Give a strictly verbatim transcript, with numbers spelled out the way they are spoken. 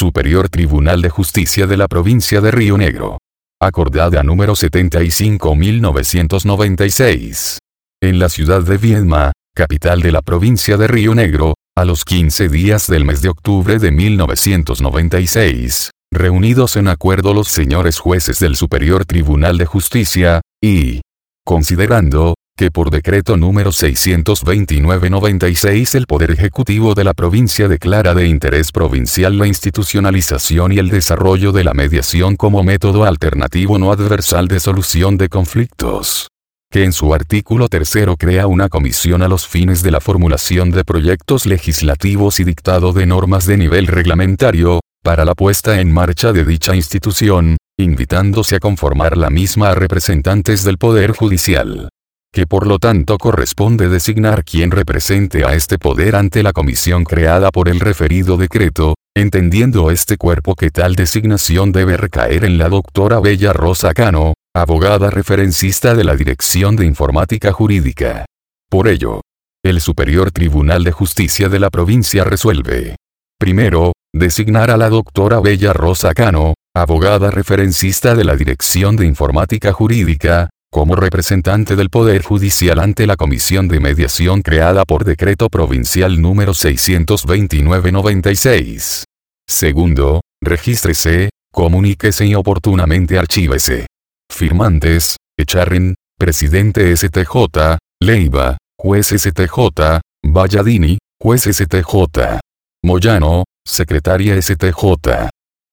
Superior Tribunal de Justicia de la Provincia de Río Negro. Acordada número setenta y cinco mil novecientos noventa y seis. En la ciudad de Viedma, capital de la provincia de Río Negro, a los quince días del mes de octubre de mil novecientos noventa y seis, reunidos en acuerdo los señores jueces del Superior Tribunal de Justicia, y considerando que por decreto número seiscientos veintinueve noventa y seis el Poder Ejecutivo de la provincia declara de interés provincial la institucionalización y el desarrollo de la mediación como método alternativo no adversal de solución de conflictos, que en su artículo tercero crea una comisión a los fines de la formulación de proyectos legislativos y dictado de normas de nivel reglamentario, para la puesta en marcha de dicha institución, invitándose a conformar la misma a representantes del Poder Judicial, que por lo tanto corresponde designar quien represente a este poder ante la comisión creada por el referido decreto, entendiendo este cuerpo que tal designación debe recaer en la doctora Bella Rosa Cano, abogada referencista de la Dirección de Informática Jurídica. Por ello, el Superior Tribunal de Justicia de la provincia resuelve: primero, designar a la doctora Bella Rosa Cano, abogada referencista de la Dirección de Informática Jurídica, como representante del Poder Judicial ante la Comisión de Mediación creada por Decreto Provincial número seiscientos veintinueve noventa y seis. Segundo, regístrese, comuníquese y oportunamente archívese. Firmantes: Echarren, Presidente S T J, Leiva, Juez S T J, Valladini, Juez S T J. Moyano, Secretaria S T J.